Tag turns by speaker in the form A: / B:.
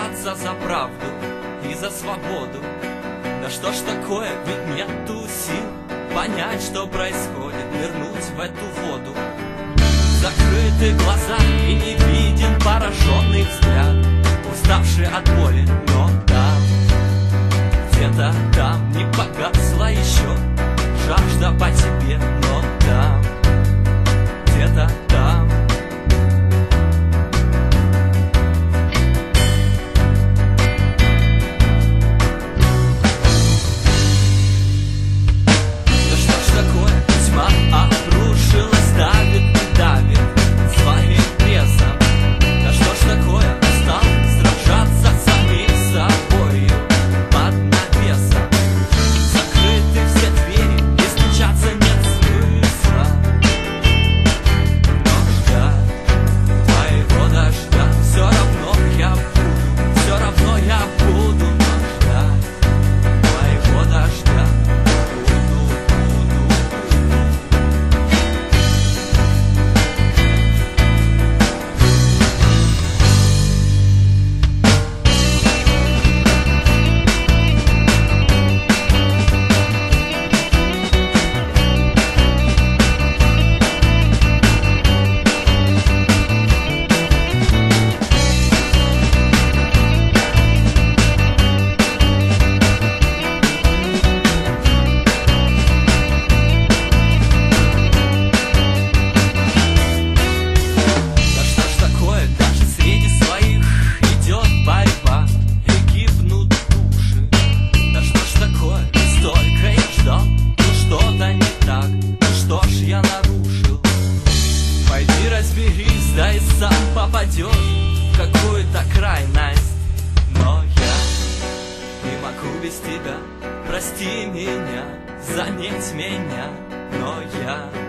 A: сражаться за правду и за свободу. Да что ж такое, ведь нету сил понять, что происходит, нырнуть в эту воду. Закрыты глаза и не виден пораженный взгляд, уставший от боли, но там, где-то там не погасла еще жажда по тебе, но там, где-то там. Да что ж такое, тьма обрушилась, давит и давит своим прессом. Да что ж такое, стал сражаться с самим собою под навесом. Закрыты все двери и стучаться нет смысла, но ждать твоего дождя все равно я буду, все равно я буду, но ждать твоего дождя буду. Да что ж такое, даже среди своих идет борьба и гибнут души. Да что ж такое, столько я ждал, ну что-то не так, ну что ж я нарушил. Пойди разберись, да и сам попадешь в какую-то крайность. Но я не могу без тебя, прости меня, заметь меня, но я